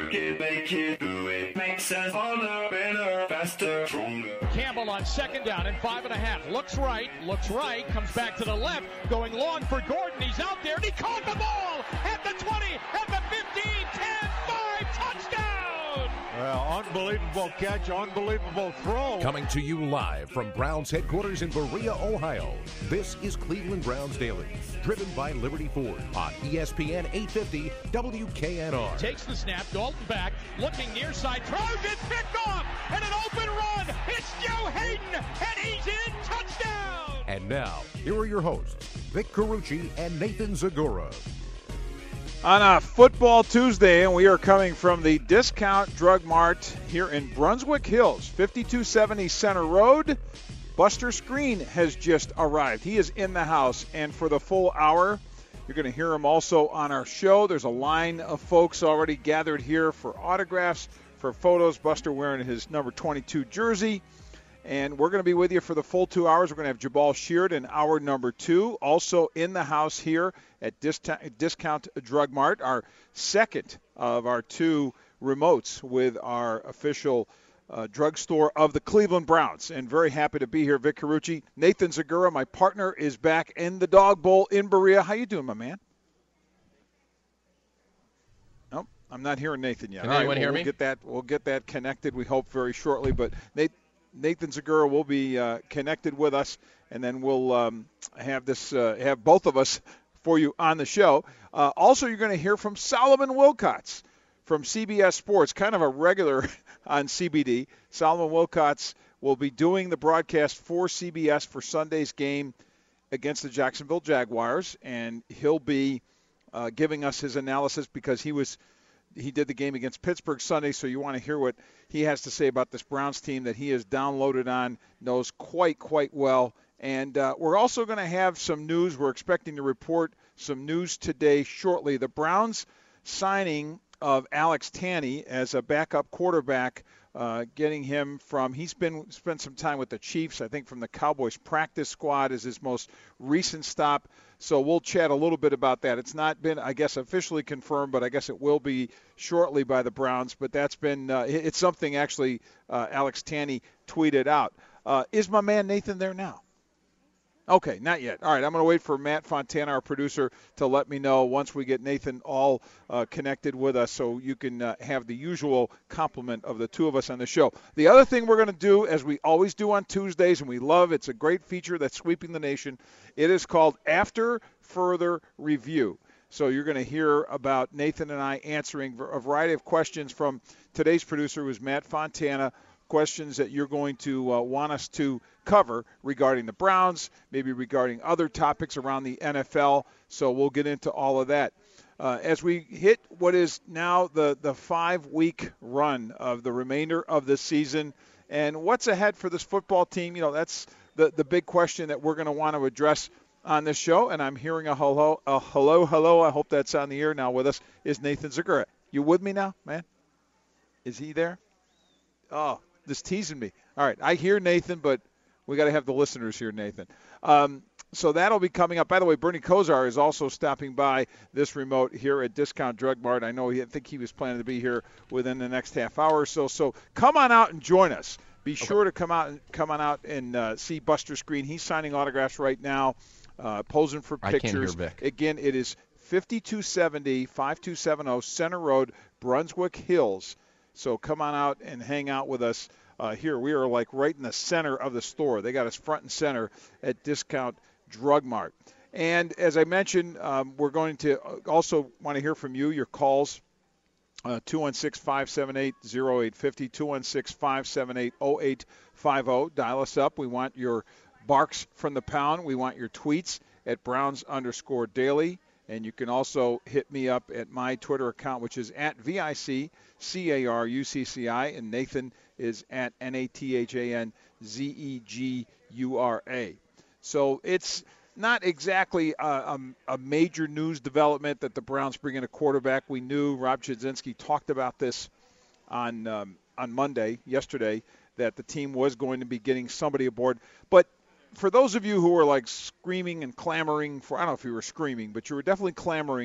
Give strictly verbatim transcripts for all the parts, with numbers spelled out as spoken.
work it, make it, do it. Makes us harder, better, faster, stronger. Campbell on second down and five and a half. Looks right, looks right, comes back to the left, going long for Gordon. He's out there and he caught the ball at the twenty, at the fifteen, ten, five, touchdown! Well, unbelievable catch, unbelievable throw. Coming to you live from Browns headquarters in Berea, Ohio. This is Cleveland Browns Daily, driven by Liberty Ford on E S P N eight fifty W K N R. Takes the snap, Dalton back, looking near side, throws it, picked off, and an open run. It's Joe Hayden, and he's in, touchdown! And now, here are your hosts, Vic Carucci and Nathan Zagura. On a football Tuesday, and we are coming from the Discount Drug Mart here in Brunswick Hills, fifty-two seventy Center Road. Buster Screen has just arrived. He is in the house, and for the full hour, you're going to hear him also on our show. There's a line of folks already gathered here for autographs, for photos. Buster wearing his number twenty-two jersey. And we're going to be with you for the full two hours. We're going to have Jabal Sheard in hour number two. Also in the house here at Discount Drug Mart, our second of our two remotes with our official uh, drugstore of the Cleveland Browns. And very happy to be here, Vic Carucci. Nathan Zagura, my partner, is back in the Dog Bowl in Berea. How you doing, my man? Nope, I'm not hearing Nathan yet. Can All anyone right, hear well, me? We'll get that, we'll get that connected, we hope, very shortly. But Nate, Nathan Zagura will be uh, connected with us, and then we'll um, have this uh, have both of us for you on the show. Uh, also, you're going to hear from Solomon Wilcots from C B S Sports, kind of a regular on C B D. Solomon Wilcots will be doing the broadcast for C B S for Sunday's game against the Jacksonville Jaguars, and he'll be uh, giving us his analysis because he was he did the game against Pittsburgh Sunday, so you want to hear what he has to say about this Browns team that he has downloaded on, knows quite, quite well. And uh, we're also going to have some news. We're expecting to report some news today shortly. The Browns signing of Alex Tanney as a backup quarterback, uh, getting him from, he's been spent some time with the Chiefs, I think from the Cowboys practice squad is his most recent stop. So we'll chat a little bit about that. It's not been, I guess, officially confirmed, but I guess it will be shortly by the Browns. But that's been, uh, it's something actually uh, Alex Tanney tweeted out. Uh, is my man Nathan there now? Okay, not yet. All right, I'm going to wait for Matt Fontana, our producer, to let me know once we get Nathan all uh, connected with us so you can uh, have the usual complement of the two of us on the show. The other thing we're going to do, as we always do on Tuesdays, and we love, it's a great feature that's sweeping the nation, it is called After Further Review. So you're going to hear about Nathan and I answering a variety of questions from today's producer, who is Matt Fontana, questions that you're going to uh, want us to cover regarding the Browns, maybe regarding other topics around the N F L. So we'll get into all of that. Uh, as we hit what is now the, the five-week run of the remainder of the season, and what's ahead for this football team, you know, that's the, the big question that we're going to want to address on this show. And I'm hearing a hello, a hello, hello. I hope that's on the air now with us, is Nathan Zagura. You with me now, man? Is he there? Oh, just teasing me. All right, I hear Nathan, but we got to have the listeners hear Nathan. Um, so that'll be coming up. By the way, Bernie Kosar is also stopping by this remote here at Discount Drug Mart. I know he, I think he was planning to be here within the next half hour or so. So come on out and join us. Be sure okay. to come out and come on out and uh, see Buster Screen. He's signing autographs right now, uh, posing for pictures. I can't hear Vic. Again, it is fifty-two seventy, fifty-two seventy Center Road, Brunswick Hills. So come on out and hang out with us uh, here. We are like right in the center of the store. They got us front and center at Discount Drug Mart. And as I mentioned, um, we're going to also want to hear from you, your calls, uh, two one six, five seven eight, zero eight five zero, two one six, five seven eight, zero eight five zero. Dial us up. We want your barks from the pound. We want your tweets at Browns underscore daily. And you can also hit me up at my Twitter account, which is at V I C C A R U C C I, and Nathan is at N A T H A N Z E G U R A. So it's not exactly a, a, a major news development that the Browns bring in a quarterback. We knew Rob Chudzinski talked about this on um, on Monday, yesterday, that the team was going to be getting somebody aboard. But for those of you who were like screaming and clamoring for, I don't know if you were screaming, but you were definitely clamoring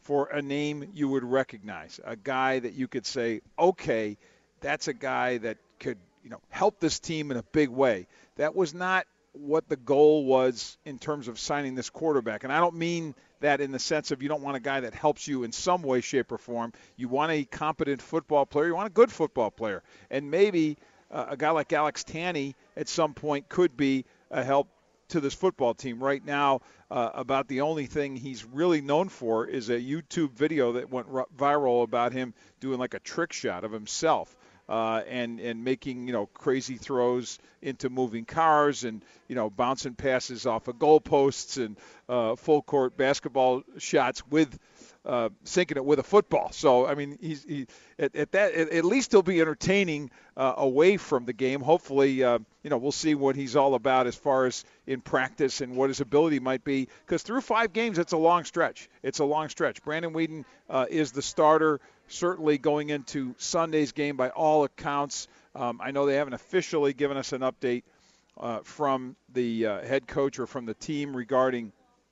for a name you would recognize, a guy that you could say, okay, that's a guy that could, you know, help this team in a big way. That was not what the goal was in terms of signing this quarterback. And I don't mean that in the sense of you don't want a guy that helps you in some way, shape, or form. You want a competent football player. You want a good football player. And maybe uh, a guy like Alex Tanney at some point could be a help to this football team. Right now, uh, about the only thing he's really known for is a YouTube video that went r- viral about him doing like a trick shot of himself. Uh, and and making, you know, crazy throws into moving cars and, you know, bouncing passes off of goalposts and uh, full court basketball shots with uh, sinking it with a football. So I mean, he's he, at, at that at, at least he'll be entertaining uh, away from the game. Hopefully, uh, you know, we'll see what he's all about as far as in practice and what his ability might be. Because through five games, it's a long stretch. It's a long stretch. Brandon Weeden uh, is the starter. Certainly going into Sunday's game by all accounts. Um, I know they haven't officially given us an update uh, from the uh, head coach or from the team regarding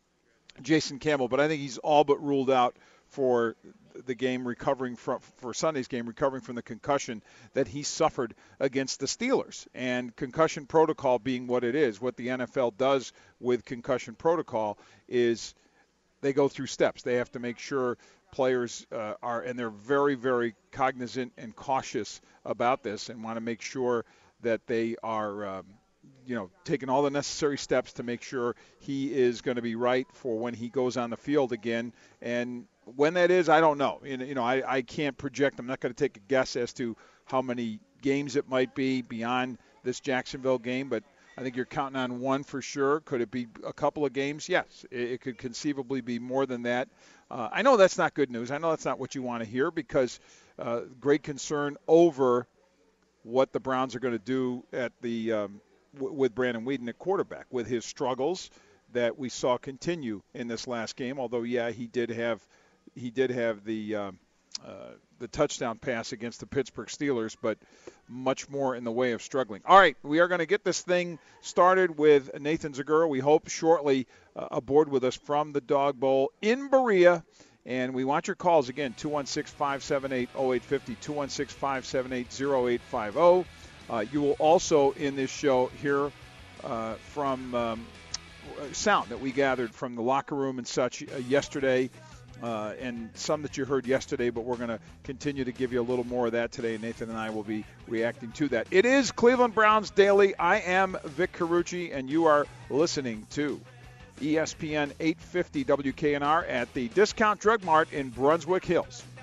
Jason Campbell, but I think he's all but ruled out for the game recovering from, for Sunday's game, recovering from the concussion that he suffered against the Steelers. And concussion protocol being what it is, what the N F L does with concussion protocol is they go through steps. They have to make sure players uh, are, and they're very, very cognizant and cautious about this and want to make sure that they are, um, you know, taking all the necessary steps to make sure he is going to be right for when he goes on the field again. And when that is, I don't know. You know, I, I can't project. I'm not going to take a guess as to how many games it might be beyond this Jacksonville game, but I think you're counting on one for sure. Could it be a couple of games? Yes, it, it could conceivably be more than that. Uh, I know that's not good news. I know that's not what you want to hear because uh, great concern over what the Browns are going to do at the um, w- with Brandon Weeden at quarterback, with his struggles that we saw continue in this last game. Although, yeah, he did have he did have the um, uh, the touchdown pass against the Pittsburgh Steelers, but much more in the way of struggling. All right, we are going to get this thing started with Nathan Zegura. We hope shortly uh, aboard with us from the Dog Bowl in Berea. And we want your calls, again, two one six, five seven eight, zero eight five zero, two one six, five seven eight, zero eight five zero. Uh, you will also, in this show, hear uh, from um, sound that we gathered from the locker room and such uh, yesterday. Uh, and some that you heard yesterday, but we're going to continue to give you a little more of that today. Nathan and I will be reacting to that. It is Cleveland Browns Daily. I am Vic Carucci, and you are listening to E S P N eight fifty W K N R at the Discount Drug Mart in Brunswick Hills.